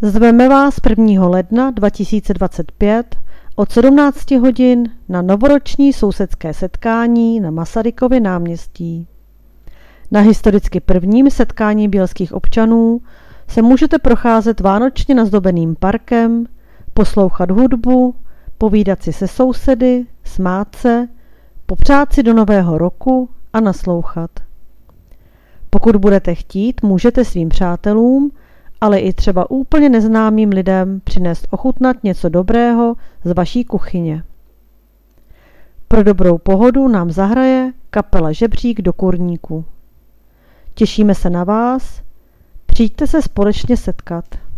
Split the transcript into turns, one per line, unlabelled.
Zveme vás 1. ledna 2025 od 17 hodin na novoroční sousedské setkání na Masarykově náměstí. Na historicky prvním setkání bělských občanů se můžete procházet vánočně nazdobeným parkem, poslouchat hudbu, povídat si se sousedy, smát se, popřát si do nového roku a naslouchat. Pokud budete chtít, můžete svým přátelům, ale i třeba úplně neznámým lidem přinést ochutnat něco dobrého z vaší kuchyně. Pro dobrou pohodu nám zahraje kapela Žebřík do kurníku. Těšíme se na vás, přijďte se společně setkat.